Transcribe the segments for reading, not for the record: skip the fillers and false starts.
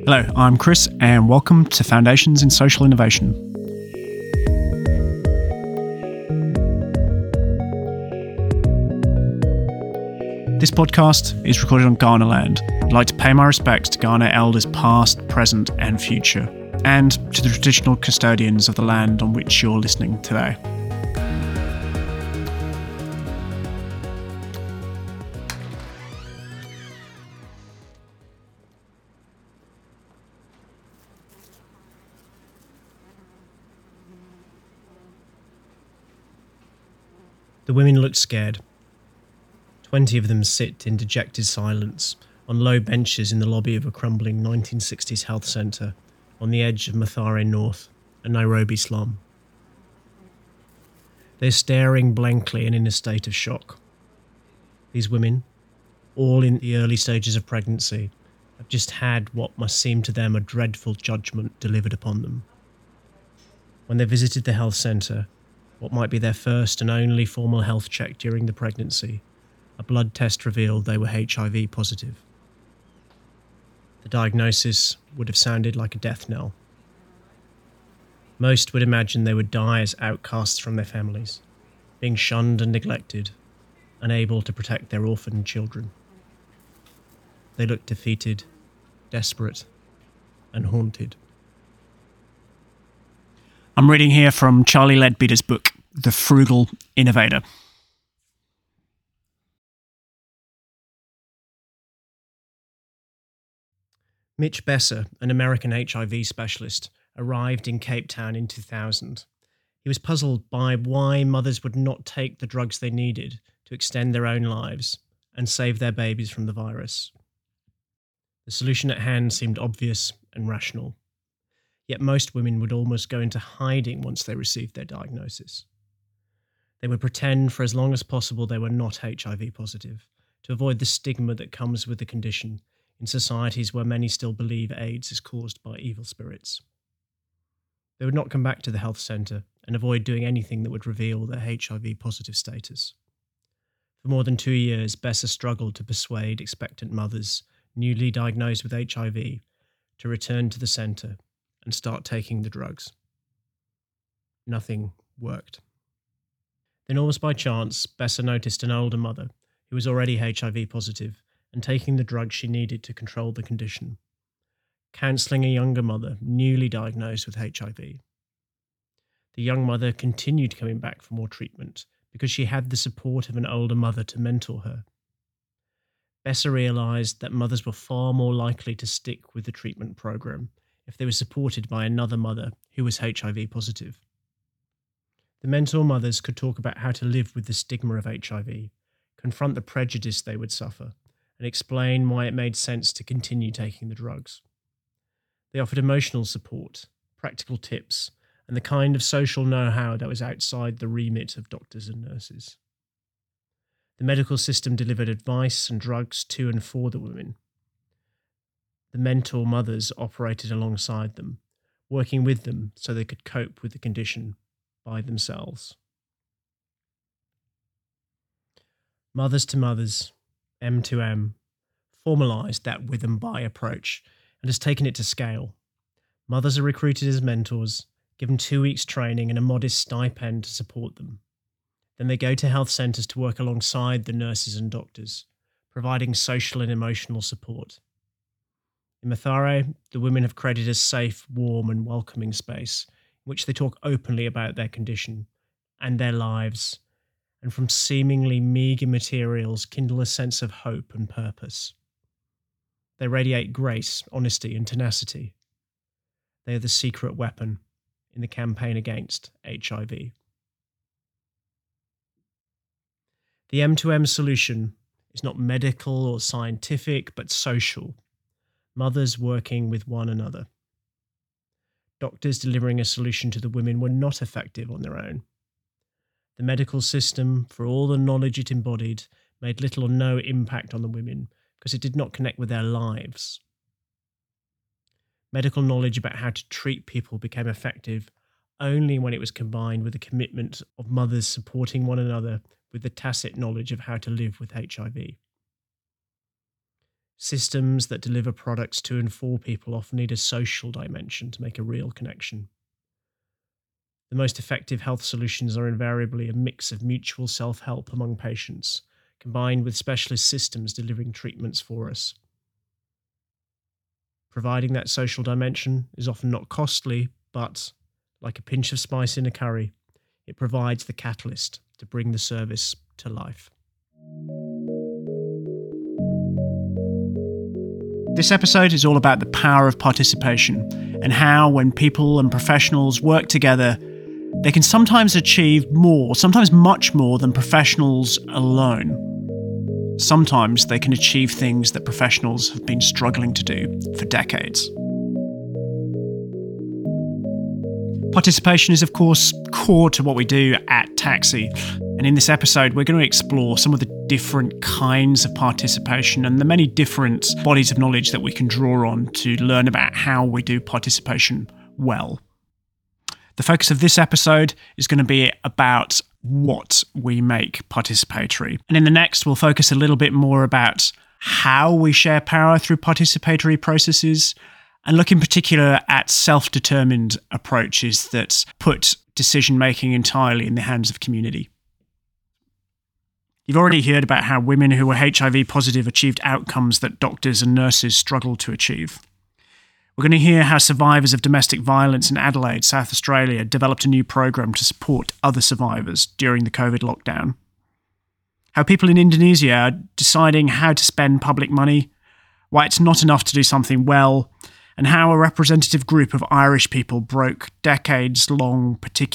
Hello, I'm Chris, and welcome to Foundations in Social Innovation. This podcast is recorded on Kaurna land. I'd like to pay my respects to Kaurna elders past, present, and future, and to the traditional custodians of the land on which you're listening today. The women looked scared. 20 of them sit in dejected silence on low benches in the lobby of a crumbling 1960s health centre on the edge of Mathare North, a Nairobi slum. They're staring blankly and in a state of shock. These women, all in the early stages of pregnancy, have just had what must seem to them a dreadful judgment delivered upon them. When they visited the health centre, what might be their first and only formal health check during the pregnancy, a blood test revealed they were HIV positive. The diagnosis would have sounded like a death knell. Most would imagine they would die as outcasts from their families, being shunned and neglected, unable to protect their orphaned children. They looked defeated, desperate, and haunted. I'm reading here from Charlie Leadbeater's book, The Frugal Innovator. Mitch Besser, an American HIV specialist, arrived in Cape Town in 2000. He was puzzled by why mothers would not take the drugs they needed to extend their own lives and save their babies from the virus. The solution at hand seemed obvious and rational. Yet most women would almost go into hiding once they received their diagnosis. They would pretend for as long as possible they were not HIV positive, to avoid the stigma that comes with the condition in societies where many still believe AIDS is caused by evil spirits. They would not come back to the health centre and avoid doing anything that would reveal their HIV positive status. For more than 2 years, Besser struggled to persuade expectant mothers newly diagnosed with HIV to return to the centre and start taking the drugs. Nothing worked. Then almost by chance, Besser noticed an older mother who was already HIV positive and taking the drugs she needed to control the condition, counselling a younger mother newly diagnosed with HIV. The young mother continued coming back for more treatment because she had the support of an older mother to mentor her. Besser realised that mothers were far more likely to stick with the treatment programme if they were supported by another mother who was HIV positive. The mentor mothers could talk about how to live with the stigma of HIV, confront the prejudice they would suffer, and explain why it made sense to continue taking the drugs. They offered emotional support, practical tips, and the kind of social know-how that was outside the remit of doctors and nurses. The medical system delivered advice and drugs to and for the women. The mentor mothers operated alongside them, working with them so they could cope with the condition by themselves. Mothers to Mothers, M2M, formalised that with and by approach and has taken it to scale. Mothers are recruited as mentors, given 2 weeks training and a modest stipend to support them. Then they go to health centres to work alongside the nurses and doctors, providing social and emotional support. In Mathare, the women have created a safe, warm and welcoming space in which they talk openly about their condition and their lives, and from seemingly meagre materials kindle a sense of hope and purpose. They radiate grace, honesty and tenacity. They are the secret weapon in the campaign against HIV. The M2M solution is not medical or scientific, but social. Mothers working with one another. Doctors delivering a solution to the women were not effective on their own. The medical system, for all the knowledge it embodied, made little or no impact on the women because it did not connect with their lives. Medical knowledge about how to treat people became effective only when it was combined with the commitment of mothers supporting one another with the tacit knowledge of how to live with HIV. Systems that deliver products to and for people often need a social dimension to make a real connection. The most effective health solutions are invariably a mix of mutual self-help among patients, combined with specialist systems delivering treatments for us. Providing that social dimension is often not costly, but, like a pinch of spice in a curry, it provides the catalyst to bring the service to life. This episode is all about the power of participation and how, when people and professionals work together, they can sometimes achieve more, sometimes much more than professionals alone. Sometimes they can achieve things that professionals have been struggling to do for decades. Participation is, of course, core to what we do at Taxi. And in this episode, we're going to explore some of the different kinds of participation and the many different bodies of knowledge that we can draw on to learn about how we do participation well. The focus of this episode is going to be about what we make participatory. And in the next, we'll focus a little bit more about how we share power through participatory processes and look in particular at self-determined approaches that put decision-making entirely in the hands of community. You've already heard about how women who were HIV positive achieved outcomes that doctors and nurses struggled to achieve. We're going to hear how survivors of domestic violence in Adelaide, South Australia, developed a new program to support other survivors during the COVID lockdown. How people in Indonesia are deciding how to spend public money, why it's not enough to do something well, and how a representative group of Irish people broke decades-long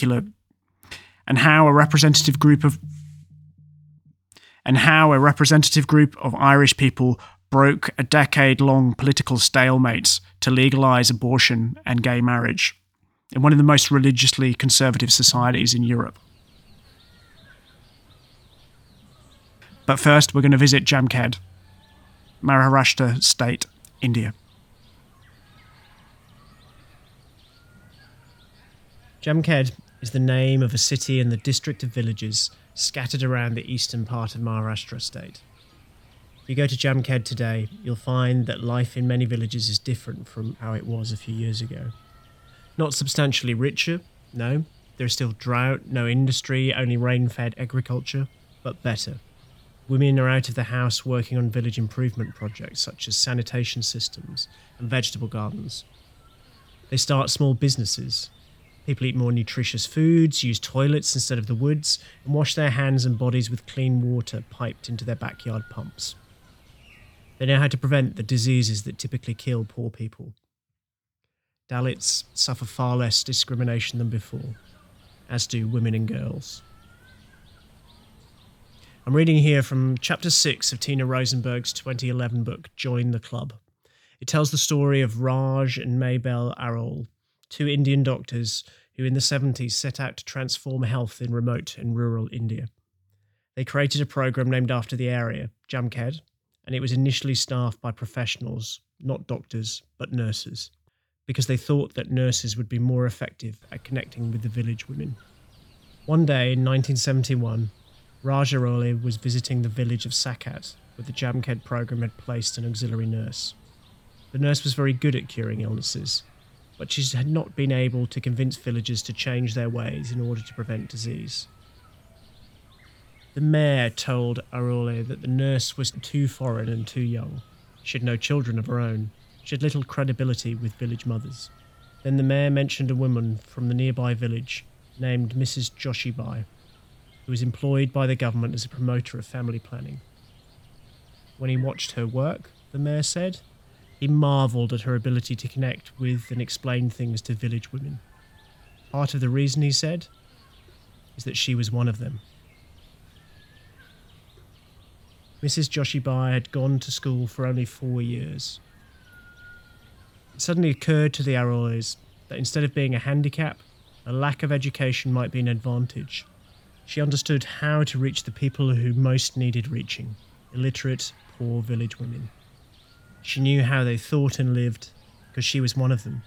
Irish people broke a decade-long political stalemate to legalise abortion and gay marriage in one of the most religiously conservative societies in Europe. But first, we're going to visit Jamkhed, Maharashtra state, India. Jamkhed is the name of a city in the district of villages scattered around the eastern part of Maharashtra state. If you go to Jamkhed today, you'll find that life in many villages is different from how it was a few years ago. Not substantially richer, no. There is still drought, no industry, only rain-fed agriculture, but better. Women are out of the house working on village improvement projects such as sanitation systems and vegetable gardens. They start small businesses. People eat more nutritious foods, use toilets instead of the woods, and wash their hands and bodies with clean water piped into their backyard pumps. They know how to prevent the diseases that typically kill poor people. Dalits suffer far less discrimination than before, as do women and girls. I'm reading here from Chapter 6 of Tina Rosenberg's 2011 book, Join the Club. It tells the story of Raj and Maybell Arol, two Indian doctors who in the 70s set out to transform health in remote and rural India. They created a program named after the area, Jamkhed, and it was initially staffed by professionals, not doctors, but nurses, because they thought that nurses would be more effective at connecting with the village women. One day in 1971, Raj Arole was visiting the village of Sakat, where the Jamkhed program had placed an auxiliary nurse. The nurse was very good at curing illnesses, but she had not been able to convince villagers to change their ways in order to prevent disease. The mayor told Arole that the nurse was too foreign and too young. She had no children of her own. She had little credibility with village mothers. Then the mayor mentioned a woman from the nearby village named Mrs. Joshibai, who was employed by the government as a promoter of family planning. When he watched her work, the mayor said, he marvelled at her ability to connect with and explain things to village women. Part of the reason, he said, is that she was one of them. Mrs. Joshibai had gone to school for only 4 years. It suddenly occurred to the Aroles that instead of being a handicap, a lack of education might be an advantage. She understood how to reach the people who most needed reaching, illiterate, poor village women. She knew how they thought and lived, because she was one of them.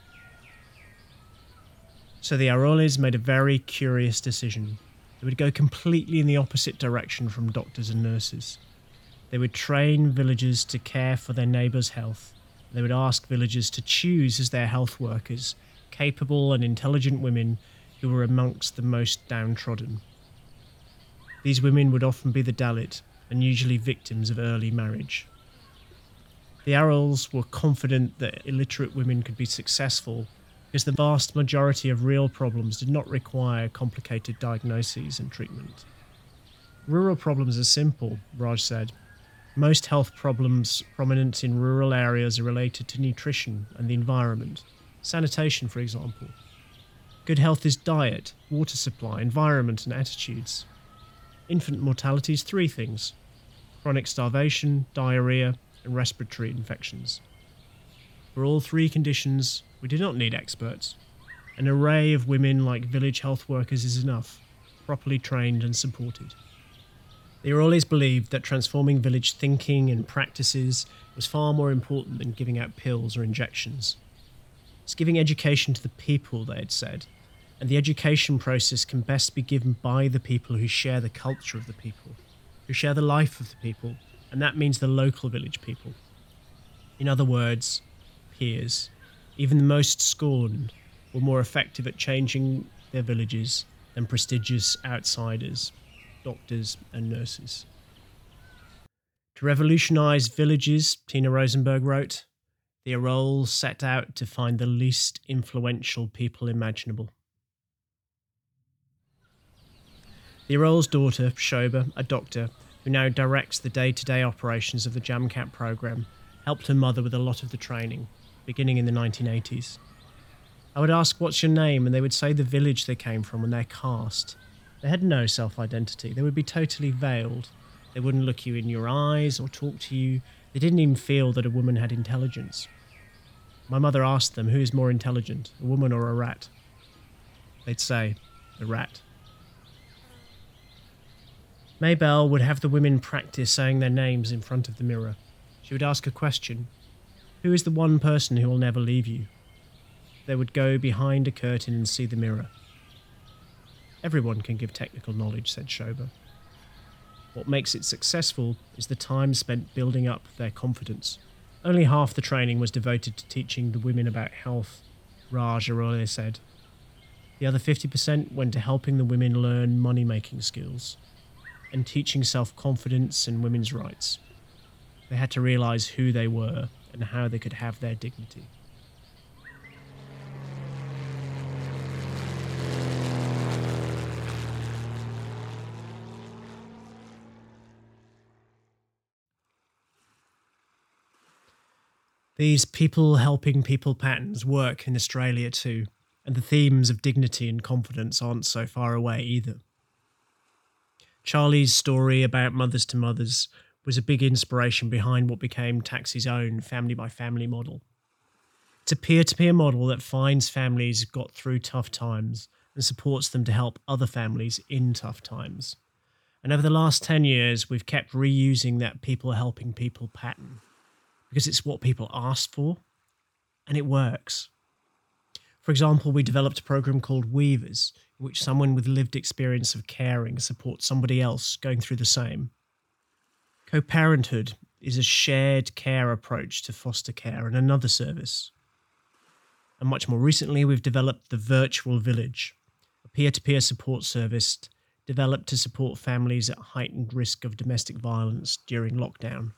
So the Aroles made a very curious decision. They would go completely in the opposite direction from doctors and nurses. They would train villagers to care for their neighbours' health. They would ask villagers to choose as their health workers capable and intelligent women who were amongst the most downtrodden. These women would often be the Dalit and usually victims of early marriage. The Arals were confident that illiterate women could be successful because the vast majority of real problems did not require complicated diagnoses and treatment. Rural problems are simple, Raj said. Most health problems prominent in rural areas are related to nutrition and the environment. Sanitation, for example. Good health is diet, water supply, environment, and attitudes. Infant mortality is 3 things: chronic starvation, diarrhea, and respiratory infections. For all 3 conditions, we do not need experts. An array of women like village health workers is enough, properly trained and supported. They were always believed that transforming village thinking and practices was far more important than giving out pills or injections. It's giving education to the people, they had said, and the education process can best be given by the people who share the culture of the people, who share the life of the people, and that means the local village people. In other words, peers, even the most scorned, were more effective at changing their villages than prestigious outsiders, doctors and nurses. To revolutionise villages, Tina Rosenberg wrote, the Arals set out to find the least influential people imaginable. The Aral's daughter, Shoba, a doctor, who now directs the day-to-day operations of the JamCat program, helped her mother with a lot of the training, beginning in the 1980s. I would ask, what's your name? And they would say the village they came from and their caste. They had no self-identity. They would be totally veiled. They wouldn't look you in your eyes or talk to you. They didn't even feel that a woman had intelligence. My mother asked them, who is more intelligent, a woman or a rat? They'd say, the rat. Maybelle would have the women practice saying their names in front of the mirror. She would ask a question. Who is the one person who will never leave you? They would go behind a curtain and see the mirror. Everyone can give technical knowledge, said Shoba. What makes it successful is the time spent building up their confidence. Only half the training was devoted to teaching the women about health, Raj earlier said. The other 50% went to helping the women learn money-making skills and teaching self-confidence and women's rights. They had to realise who they were and how they could have their dignity. These people helping people patterns work in Australia too, and the themes of dignity and confidence aren't so far away either. Charlie's story about Mothers to Mothers was a big inspiration behind what became Taxi's own family-by-family model. It's a peer-to-peer model that finds families got through tough times and supports them to help other families in tough times. And over the last 10 years, we've kept reusing that people helping people pattern because it's what people asked for, and it works. For example, we developed a program called Weavers, in which someone with lived experience of caring supports somebody else going through the same. Co-parenthood is a shared care approach to foster care and another service. And much more recently, we've developed the Virtual Village, a peer-to-peer support service developed to support families at heightened risk of domestic violence during lockdown.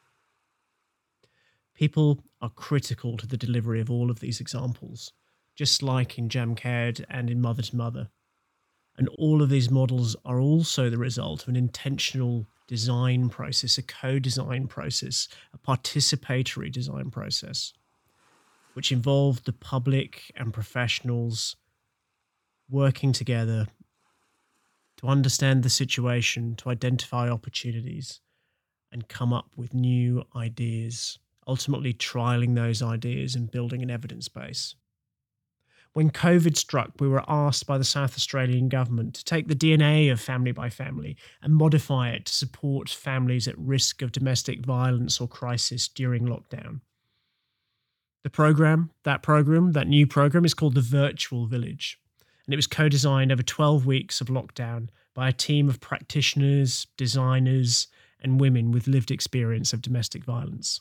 People are critical to the delivery of all of these examples, just like in JamCAD and in Mother to Mother. And all of these models are also the result of an intentional design process, a co-design process, a participatory design process, which involved the public and professionals working together to understand the situation, to identify opportunities, and come up with new ideas, ultimately trialling those ideas and building an evidence base. When COVID struck, we were asked by the South Australian government to take the DNA of Family by Family and modify it to support families at risk of domestic violence or crisis during lockdown. That new program is called the Virtual Village, and it was co-designed over 12 weeks of lockdown by a team of practitioners, designers, and women with lived experience of domestic violence.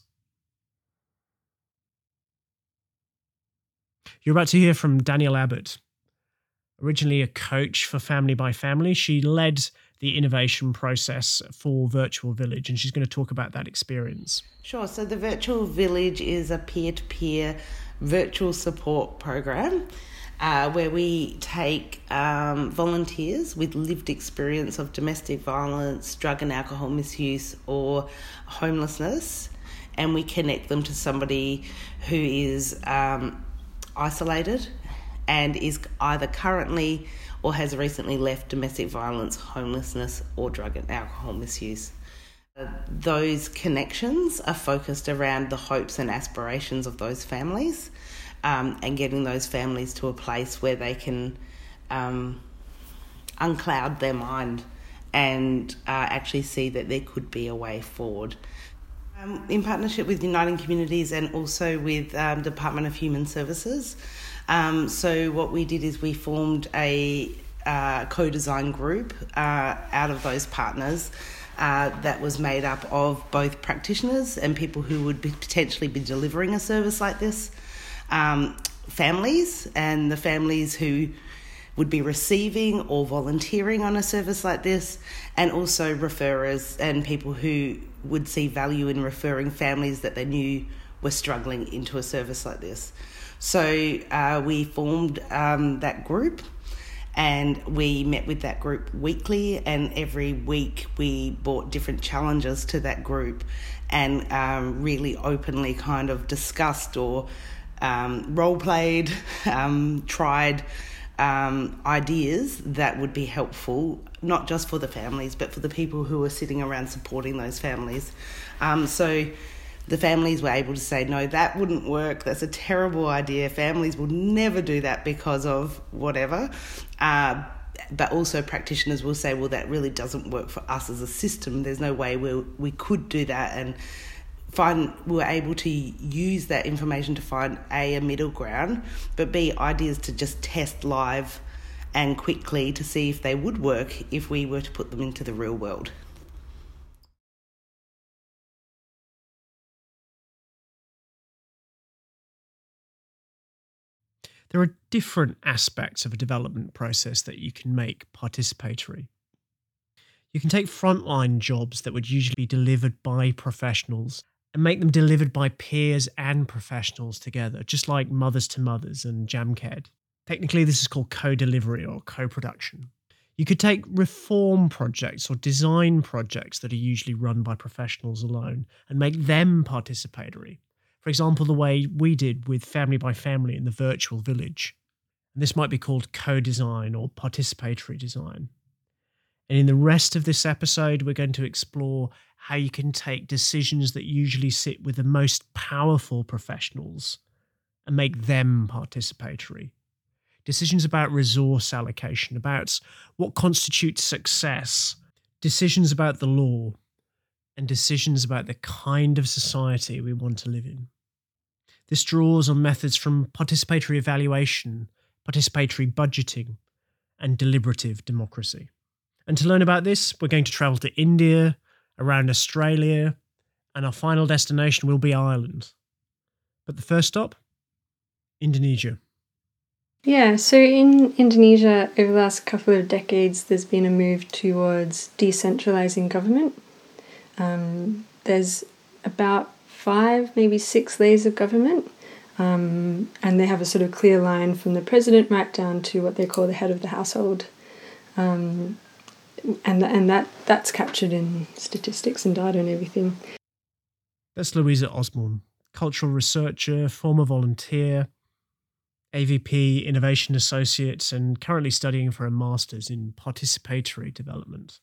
You're about to hear from Danielle Abbott. Originally a coach for Family by Family, she led the innovation process for Virtual Village, and she's going to talk about that experience. Sure. So the Virtual Village is a peer-to-peer virtual support program where we take volunteers with lived experience of domestic violence, drug and alcohol misuse, or homelessness, and we connect them to somebody who is isolated and is either currently or has recently left domestic violence, homelessness, or drug and alcohol misuse. Those connections are focused around the hopes and aspirations of those families, and getting those families to a place where they can uncloud their mind and actually see that there could be a way forward. In partnership with Uniting Communities and also with Department of Human Services. So what we did is we formed a co-design group out of those partners that was made up of both practitioners and people who would potentially be delivering a service like this, families and the families who would be receiving or volunteering on a service like this, and also referrers and people who would see value in referring families that they knew were struggling into a service like this. So we formed that group, and we met with that group weekly, and every week we brought different challenges to that group and really openly kind of discussed or role-played, tried ideas that would be helpful, not just for the families, but for the people who are sitting around supporting those families. So the families were able to say, no, that wouldn't work. That's a terrible idea. Families will never do that because of whatever. But also practitioners will say, well, that really doesn't work for us as a system. There's no way we could do that. And we were able to use that information to find a middle ground, but B, ideas to just test live and quickly to see if they would work if we were to put them into the real world. There are different aspects of a development process that you can make participatory. You can take frontline jobs that would usually be delivered by professionals and make them delivered by peers and professionals together, just like Mothers to Mothers and JamCAD. Technically, this is called co-delivery or co-production. You could take reform projects or design projects that are usually run by professionals alone and make them participatory. For example, the way we did with Family by Family in the Virtual Village. And this might be called co-design or participatory design. And in the rest of this episode, we're going to explore how you can take decisions that usually sit with the most powerful professionals and make them participatory. Decisions about resource allocation, about what constitutes success, decisions about the law, and decisions about the kind of society we want to live in. This draws on methods from participatory evaluation, participatory budgeting, and deliberative democracy. And to learn about this, we're going to travel to India, around Australia, and our final destination will be Ireland. But the first stop, Indonesia. Yeah, so in Indonesia, over the last couple of decades, there's been a move towards decentralizing government. There's about 5, maybe 6 layers of government, and they have a sort of clear line from the president right down to what they call the head of the household. And that's captured in statistics and data and everything. That's Louisa Osborne, cultural researcher, former volunteer, AVP Innovation Associate, and currently studying for a master's in participatory development.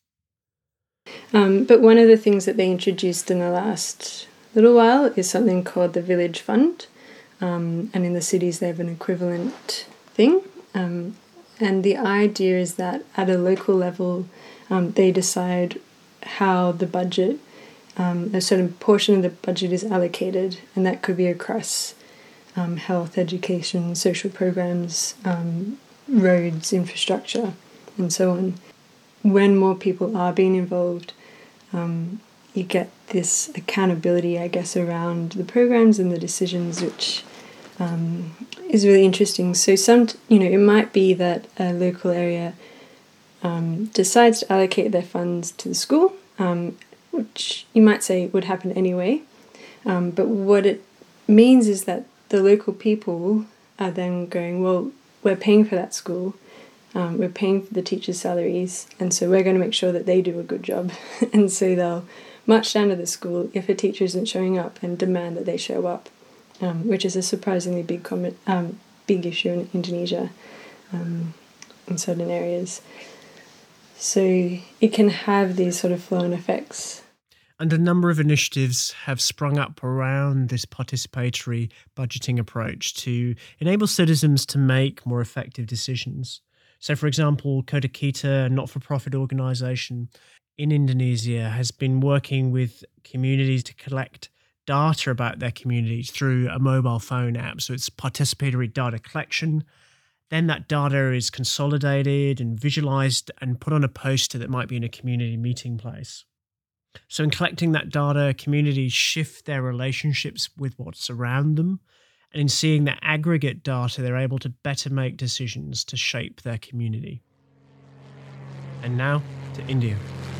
But one of the things that they introduced in the last little while is something called the Village Fund. And in the cities, they have an equivalent thing. And the idea is that at a local level, they decide how the budget, a certain portion of the budget is allocated, and that could be across health, education, social programs, roads, infrastructure, and so on. When more people are being involved, you get this accountability, I guess, around the programs and the decisions, which is really interesting. So it might be that a local area decides to allocate their funds to the school, which you might say would happen anyway. But what it means is that the local people are then going, well, we're paying for that school, we're paying for the teachers' salaries, and so we're going to make sure that they do a good job. And so they'll march down to the school if a teacher isn't showing up and demand that they show up, which is a surprisingly big issue in Indonesia in certain areas. So it can have these sort of flow-on effects. And a number of initiatives have sprung up around this participatory budgeting approach to enable citizens to make more effective decisions. So, for example, Kota Kita, a not-for-profit organisation in Indonesia, has been working with communities to collect data about their communities through a mobile phone app. So it's participatory data collection. Then that data is consolidated and visualised and put on a poster that might be in a community meeting place. So in collecting that data, communities shift their relationships with what's around them. And in seeing that aggregate data, they're able to better make decisions to shape their community. And now to India.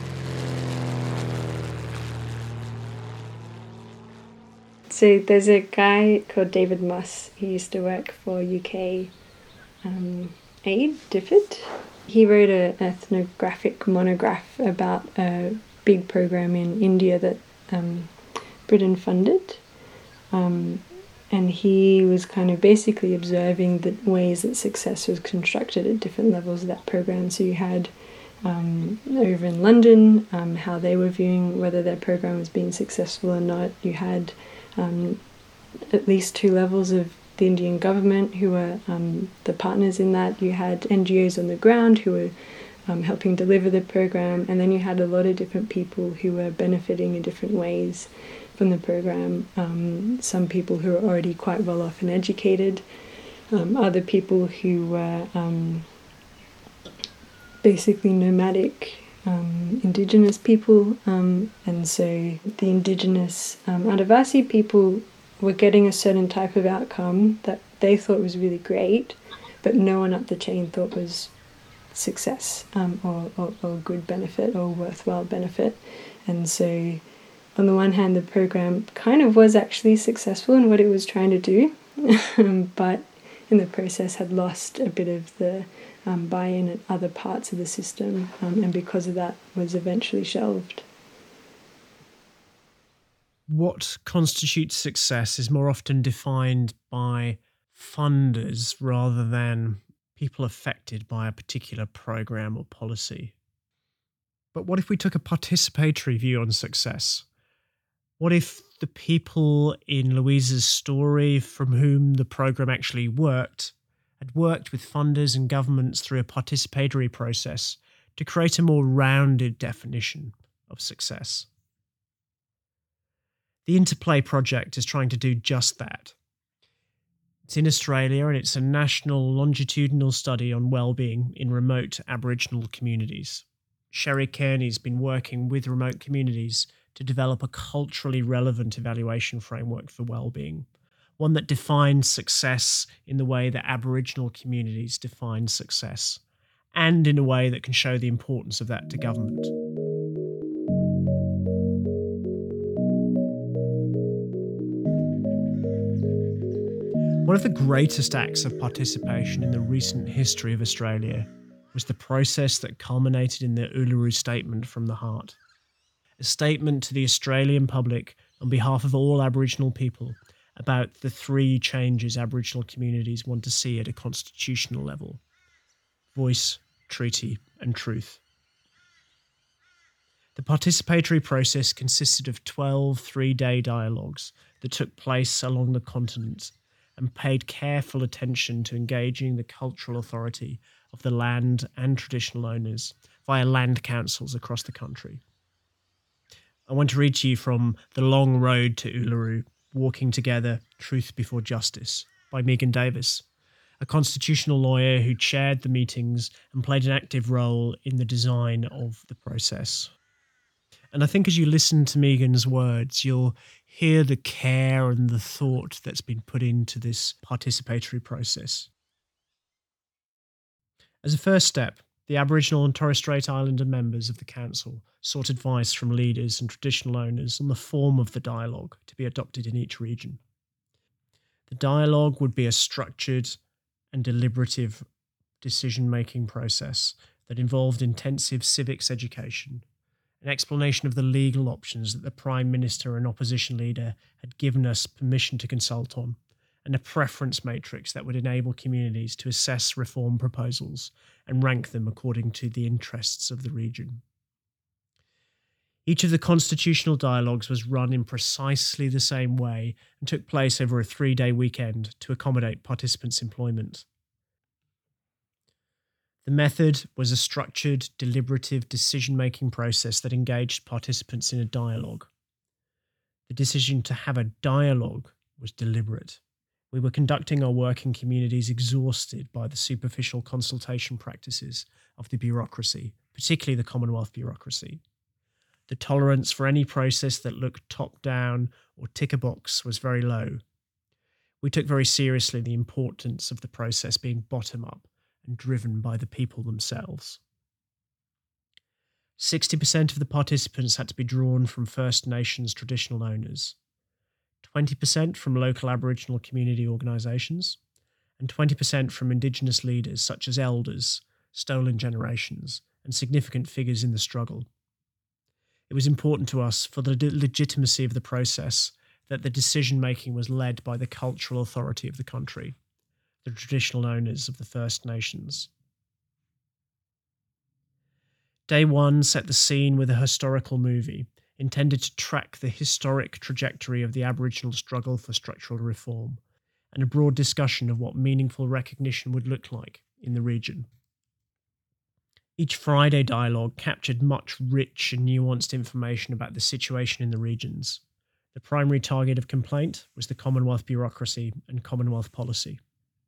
So there's a guy called David Muss. He used to work for UK Aid, DFID. He wrote an ethnographic monograph about a big program in India that Britain funded. And he was kind of basically observing the ways that success was constructed at different levels of that program. So you had over in London, how they were viewing whether their program was being successful or not. You had at least two levels of the Indian government who were the partners in that. You had NGOs on the ground who were helping deliver the program, and then you had a lot of different people who were benefiting in different ways from the program. Some people who were already quite well off and educated, other people who were basically nomadic indigenous people, and so the indigenous Adivasi people were getting a certain type of outcome that they thought was really great, but no one up the chain thought was success or good benefit or worthwhile benefit. And so on the one hand, the program kind of was actually successful in what it was trying to do, but in the process had lost a bit of the buy-in at other parts of the system, and because of that was eventually shelved. What constitutes success is more often defined by funders rather than people affected by a particular program or policy. But what if we took a participatory view on success? What if the people in Louisa's story from whom the program actually worked had worked with funders and governments through a participatory process to create a more rounded definition of success? The Interplay project is trying to do just that. It's in Australia, and it's a national longitudinal study on well-being in remote Aboriginal communities. Sherry Kearney's been working with remote communities to develop a culturally relevant evaluation framework for well-being, one that defines success in the way that Aboriginal communities define success, and in a way that can show the importance of that to government. One of the greatest acts of participation in the recent history of Australia was the process that culminated in the Uluru Statement from the Heart, a statement to the Australian public on behalf of all Aboriginal people about the three changes Aboriginal communities want to see at a constitutional level: voice, treaty, and truth. The participatory process consisted of 12 three-day dialogues that took place along the continent and paid careful attention to engaging the cultural authority of the land and traditional owners via land councils across the country. I want to read to you from The Long Road to Uluru, Walking Together, Truth Before Justice, by Megan Davis, a constitutional lawyer who chaired the meetings and played an active role in the design of the process. And I think as you listen to Megan's words, you'll hear the care and the thought that's been put into this participatory process. As a first step, the Aboriginal and Torres Strait Islander members of the Council sought advice from leaders and traditional owners on the form of the dialogue to be adopted in each region. The dialogue would be a structured and deliberative decision-making process that involved intensive civics education, an explanation of the legal options that the Prime Minister and opposition leader had given us permission to consult on, and a preference matrix that would enable communities to assess reform proposals and rank them according to the interests of the region. Each of the constitutional dialogues was run in precisely the same way and took place over a 3-day weekend to accommodate participants' employment. The method was a structured, deliberative decision-making process that engaged participants in a dialogue. The decision to have a dialogue was deliberate. We were conducting our work in communities exhausted by the superficial consultation practices of the bureaucracy, particularly the Commonwealth bureaucracy. The tolerance for any process that looked top-down or tick-a-box was very low. We took very seriously the importance of the process being bottom-up and driven by the people themselves. 60% of the participants had to be drawn from First Nations traditional owners, 20% from local Aboriginal community organisations, and 20% from Indigenous leaders such as elders, stolen generations, and significant figures in the struggle. It was important to us for the legitimacy of the process that the decision-making was led by the cultural authority of the country, the traditional owners of the First Nations. Day one set the scene with a historical movie intended to track the historic trajectory of the Aboriginal struggle for structural reform and a broad discussion of what meaningful recognition would look like in the region. Each Friday dialogue captured much rich and nuanced information about the situation in the regions. The primary target of complaint was the Commonwealth bureaucracy and Commonwealth policy.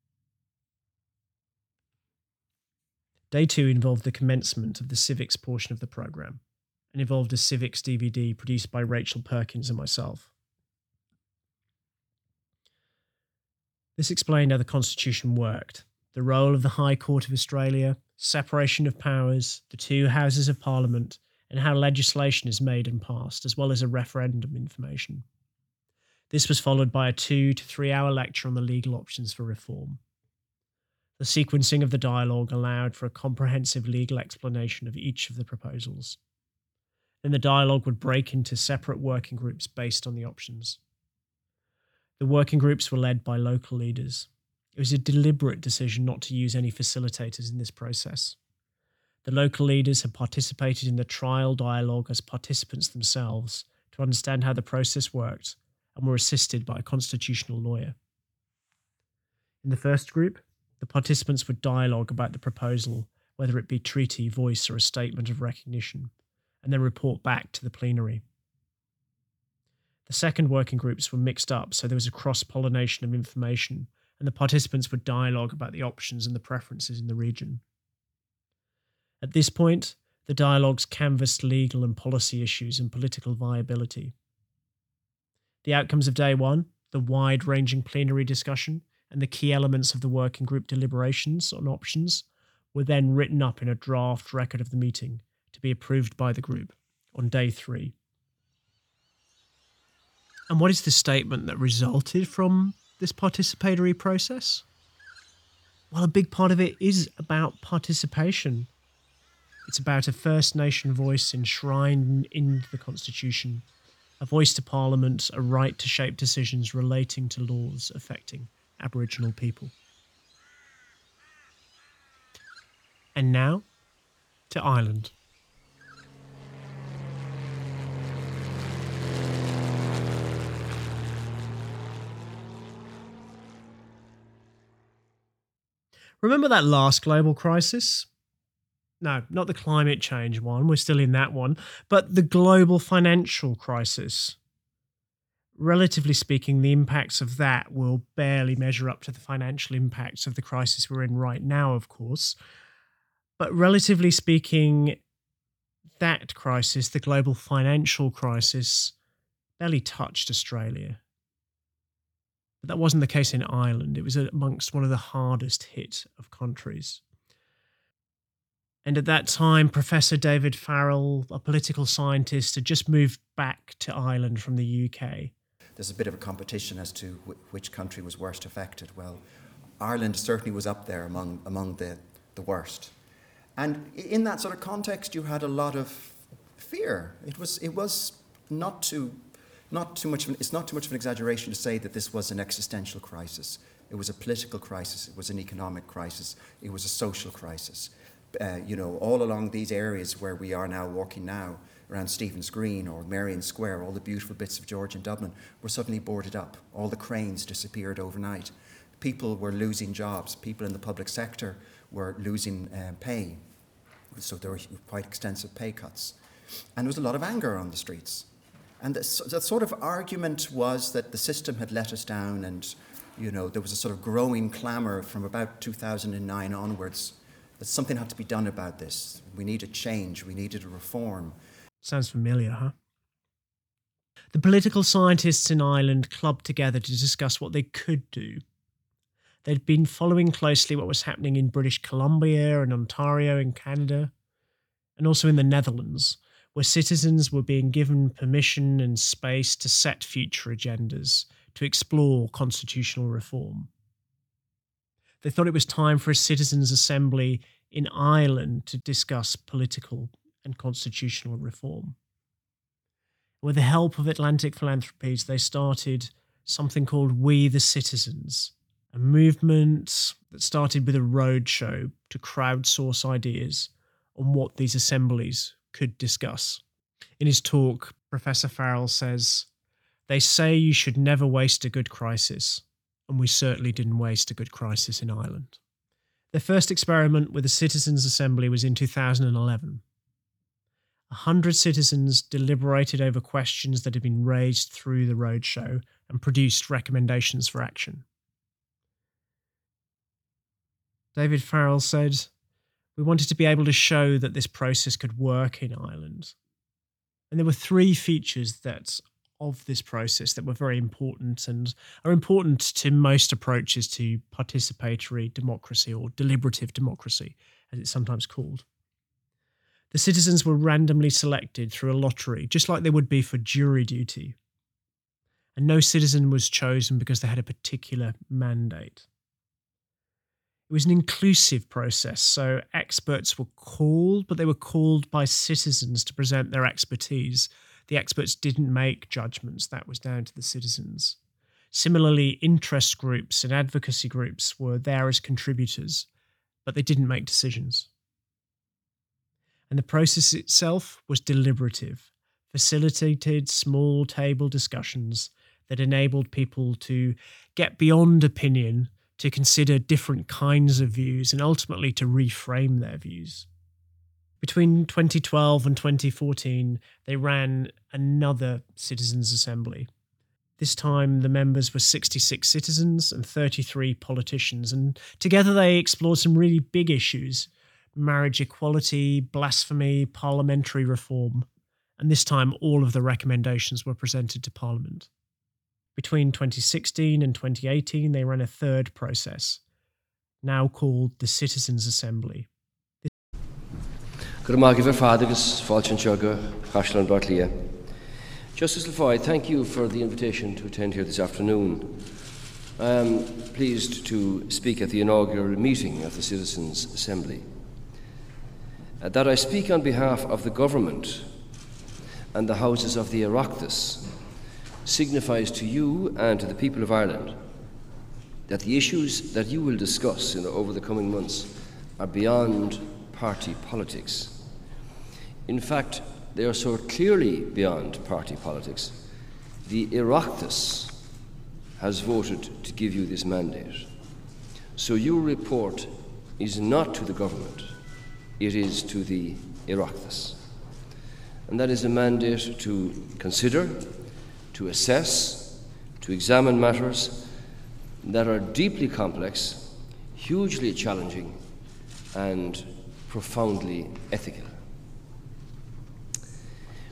Day two involved the commencement of the civics portion of the programme and involved a civics DVD produced by Rachel Perkins and myself. This explained how the Constitution worked, the role of the High Court of Australia, separation of powers, the two Houses of Parliament, and how legislation is made and passed, as well as a referendum information. This was followed by a 2 to 3 hour lecture on the legal options for reform. The sequencing of the dialogue allowed for a comprehensive legal explanation of each of the proposals. Then the dialogue would break into separate working groups based on the options. The working groups were led by local leaders. It was a deliberate decision not to use any facilitators in this process. The local leaders had participated in the trial dialogue as participants themselves to understand how the process worked and were assisted by a constitutional lawyer. In the first group, the participants would dialogue about the proposal, whether it be treaty, voice, or a statement of recognition, and then report back to the plenary. The second working groups were mixed up, so there was a cross-pollination of information, and the participants would dialogue about the options and the preferences in the region. At this point, the dialogues canvassed legal and policy issues and political viability. The outcomes of day one, the wide-ranging plenary discussion, and the key elements of the working group deliberations on options were then written up in a draft record of the meeting to be approved by the group on day 3. And what is the statement that resulted from this participatory process? Well, a big part of it is about participation. It's about a First Nation voice enshrined in the Constitution, a voice to Parliament, a right to shape decisions relating to laws affecting Aboriginal people. And now, to Ireland. Remember that last global crisis? No, not the climate change one, we're still in that one, but the global financial crisis. Relatively speaking, the impacts of that will barely measure up to the financial impacts of the crisis we're in right now, of course. But relatively speaking, that crisis, the global financial crisis, barely touched Australia. But that wasn't the case in Ireland. It was amongst one of the hardest hit of countries. And at that time, Professor David Farrell, a political scientist, had just moved back to Ireland from the UK. There's a bit of a competition as to which country was worst affected. Well, Ireland certainly was up there among the worst. And in that sort of context, you had a lot of fear. It was not too much of an exaggeration to say that this was an existential crisis. It was a political crisis. It was an economic crisis. It was a social crisis. All along these areas where we are now walking now, around Stephen's Green or Merrion Square, all the beautiful bits of Georgian Dublin were suddenly boarded up. All the cranes disappeared overnight. People were losing jobs. People in the public sector were losing pay. So there were quite extensive pay cuts. And there was a lot of anger on the streets. And the sort of argument was that the system had let us down, and there was a sort of growing clamour from about 2009 onwards that something had to be done about this. We needed change. We needed a reform. Sounds familiar, huh? The political scientists in Ireland clubbed together to discuss what they could do. They'd been following closely what was happening in British Columbia and Ontario in Canada, and also in the Netherlands, where citizens were being given permission and space to set future agendas, to explore constitutional reform. They thought it was time for a citizens' assembly in Ireland to discuss political and constitutional reform. With the help of Atlantic Philanthropies, they started something called We the Citizens, a movement that started with a roadshow to crowdsource ideas on what these assemblies could discuss. In his talk, Professor Farrell says, "They say you should never waste a good crisis, and we certainly didn't waste a good crisis in Ireland." Their first experiment with a citizens' assembly was in 2011. 100 citizens deliberated over questions that had been raised through the roadshow and produced recommendations for action. David Farrell said, "We wanted to be able to show that this process could work in Ireland." And there were 3 features of this process that were very important and are important to most approaches to participatory democracy, or deliberative democracy, as it's sometimes called. The citizens were randomly selected through a lottery, just like they would be for jury duty. And no citizen was chosen because they had a particular mandate. It was an inclusive process, so experts were called, but they were called by citizens to present their expertise. The experts didn't make judgments, that was down to the citizens. Similarly, interest groups and advocacy groups were there as contributors, but they didn't make decisions. And the process itself was deliberative, facilitated small table discussions that enabled people to get beyond opinion, to consider different kinds of views, and ultimately to reframe their views. Between 2012 and 2014, they ran another citizens' assembly. This time, the members were 66 citizens and 33 politicians, and together they explored some really big issues: marriage equality, blasphemy, parliamentary reform, and this time all of the recommendations were presented to Parliament. Between 2016 and 2018, they ran a third process, now called the Citizens' Assembly. Justice Lafoy, thank you for the invitation to attend here this afternoon. I am pleased to speak at the inaugural meeting of the Citizens' Assembly. That I speak on behalf of the Government and the Houses of the Oireachtas signifies to you and to the people of Ireland that the issues that you will discuss over the coming months are beyond party politics. In fact, they are so clearly beyond party politics, the Oireachtas has voted to give you this mandate. So your report is not to the Government, it is to the Oireachtas. And that is a mandate to consider, to assess, to examine matters that are deeply complex, hugely challenging, and profoundly ethical.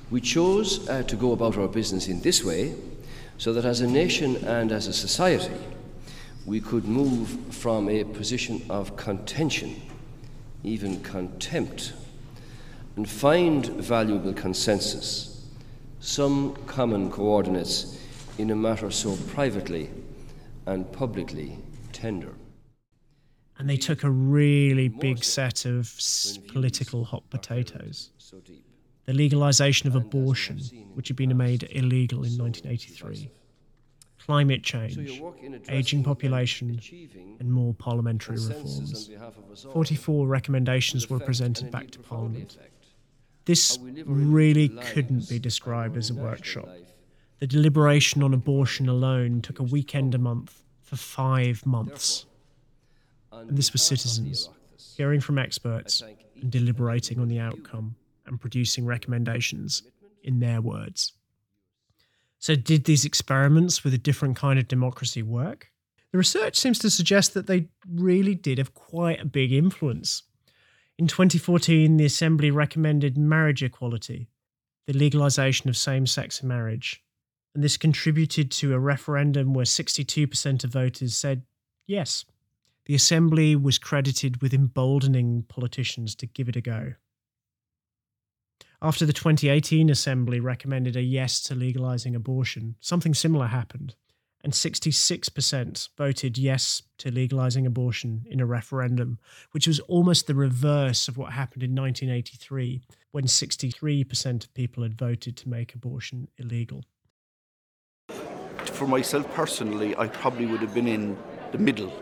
We chose to go about our business in this way so that as a nation and as a society, we could move from a position of contention, even contempt, and find valuable consensus, some common coordinates in a matter so privately and publicly tender. And they took a really big set of political hot potatoes. The legalisation of abortion, which had been made illegal in 1983. Climate change, ageing population, and more parliamentary reforms. 44 recommendations were presented back to Parliament. This really couldn't be described as a workshop. The deliberation on abortion alone took a weekend a month for 5 months. And this was citizens hearing from experts and deliberating on the outcome and producing recommendations in their words. So did these experiments with a different kind of democracy work? The research seems to suggest that they really did have quite a big influence. In 2014, the Assembly recommended marriage equality, the legalisation of same-sex marriage, and this contributed to a referendum where 62% of voters said yes. The Assembly was credited with emboldening politicians to give it a go. After the 2018 Assembly recommended a yes to legalising abortion, something similar happened, and 66% voted yes to legalising abortion in a referendum, which was almost the reverse of what happened in 1983, when 63% of people had voted to make abortion illegal. For myself personally, I probably would have been in the middle.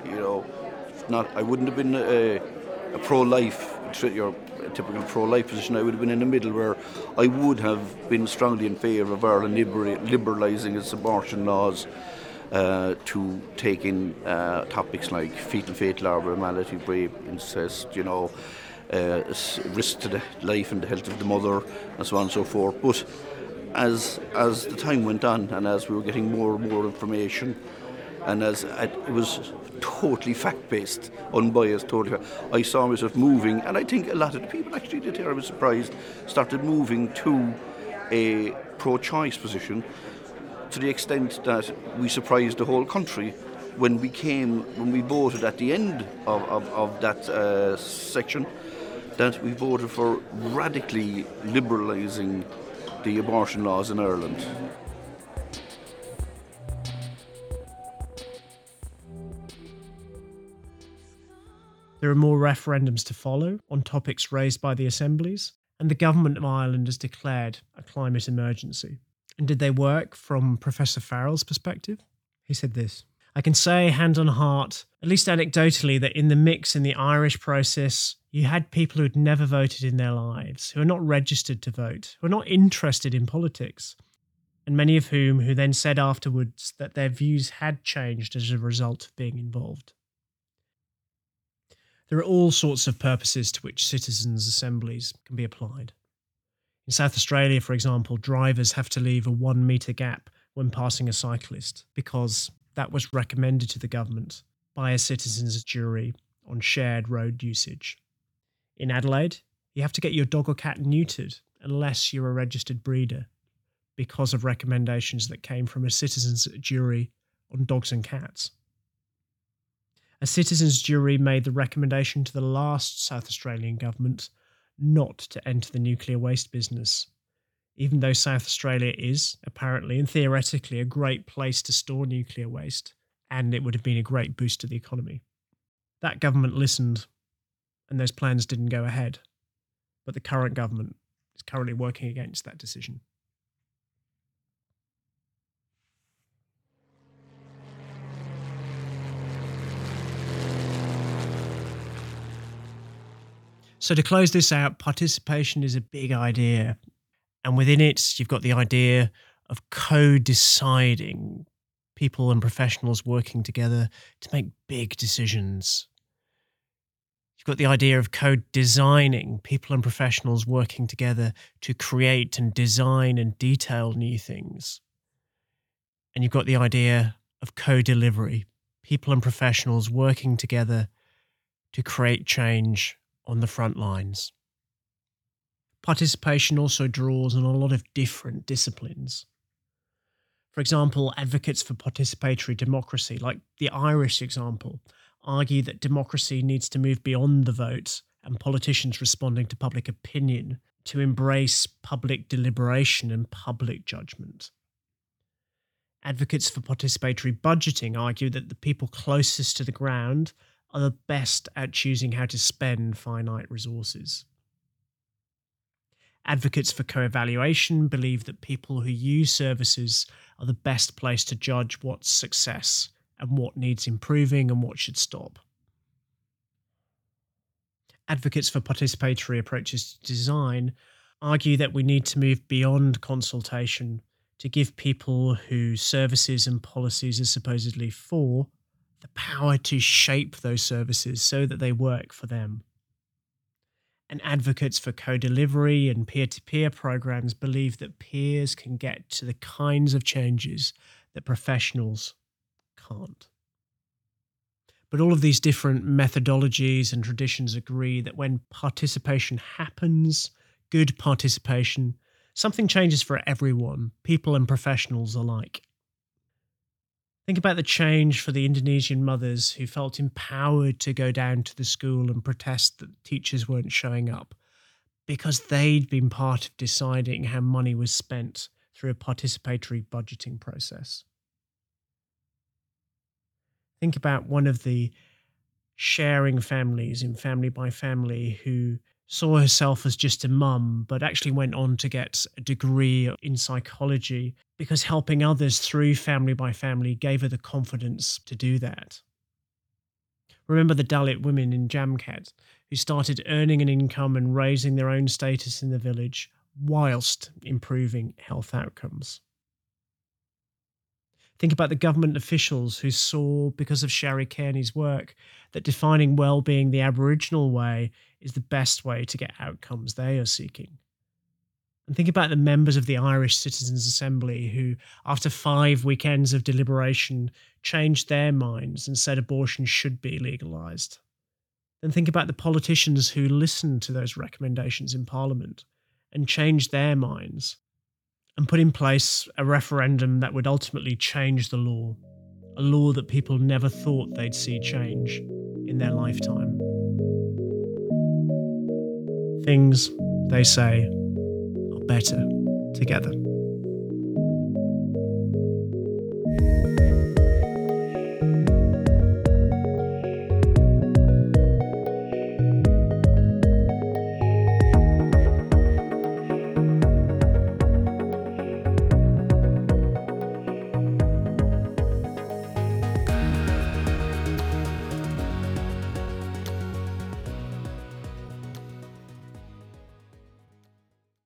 I wouldn't have been a pro-life, your typical pro-life position. I would have been in the middle, where I would have been strongly in favour of Ireland liberalising its abortion laws to take in topics like fatal abnormality, rape, incest, risk to the life and the health of the mother, and so on and so forth. But as the time went on, and as we were getting more and more information, and as it was totally fact-based, unbiased, I saw myself moving, and I think a lot of the people actually did here, I was surprised, started moving to a pro-choice position, to the extent that we surprised the whole country when we voted at the end of that section, that we voted for radically liberalising the abortion laws in Ireland. There are more referendums to follow on topics raised by the assemblies, and the Government of Ireland has declared a climate emergency. And did they work from Professor Farrell's perspective? He said this: "I can say, hand on heart, at least anecdotally, that in the mix in the Irish process, you had people who had never voted in their lives, who are not registered to vote, who are not interested in politics, and many of whom who then said afterwards that their views had changed as a result of being involved." There are all sorts of purposes to which citizens' assemblies can be applied. In South Australia, for example, drivers have to leave a 1 metre gap when passing a cyclist because that was recommended to the government by a citizens' jury on shared road usage. In Adelaide, you have to get your dog or cat neutered unless you're a registered breeder because of recommendations that came from a citizens' jury on dogs and cats. A citizens' jury made the recommendation to the last South Australian government not to enter the nuclear waste business, even though South Australia is, apparently and theoretically, a great place to store nuclear waste, and it would have been a great boost to the economy. That government listened, and those plans didn't go ahead, but the current government is currently working against that decision. So to close this out, participation is a big idea. And within it, you've got the idea of co-deciding, people and professionals working together to make big decisions. You've got the idea of co-designing, people and professionals working together to create and design and detail new things. And you've got the idea of co-delivery, people and professionals working together to create change on the front lines. Participation also draws on a lot of different disciplines. For example, advocates for participatory democracy, like the Irish example, argue that democracy needs to move beyond the vote and politicians responding to public opinion to embrace public deliberation and public judgment. Advocates for participatory budgeting argue that the people closest to the ground are the best at choosing how to spend finite resources. Advocates for co-evaluation believe that people who use services are the best place to judge what's success and what needs improving and what should stop. Advocates for participatory approaches to design argue that we need to move beyond consultation to give people whose services and policies are supposedly for the power to shape those services so that they work for them. And advocates for co-delivery and peer-to-peer programs believe that peers can get to the kinds of changes that professionals can't. But all of these different methodologies and traditions agree that when participation happens, good participation, something changes for everyone, people and professionals alike. Think about the change for the Indonesian mothers who felt empowered to go down to the school and protest that teachers weren't showing up because they'd been part of deciding how money was spent through a participatory budgeting process. Think about one of the sharing families in Family by Family who saw herself as just a mum, but actually went on to get a degree in psychology because helping others through Family by Family gave her the confidence to do that. Remember the Dalit women in Jamkat who started earning an income and raising their own status in the village whilst improving health outcomes. Think about the government officials who saw, because of Shari Kearney's work, that defining well-being the Aboriginal way is the best way to get outcomes they are seeking. And think about the members of the Irish Citizens' Assembly who, after 5 weekends of deliberation, changed their minds and said abortion should be legalised. Then think about the politicians who listened to those recommendations in Parliament and changed their minds and put in place a referendum that would ultimately change the law, a law that people never thought they'd see change in their lifetime. Things, they say, are better together.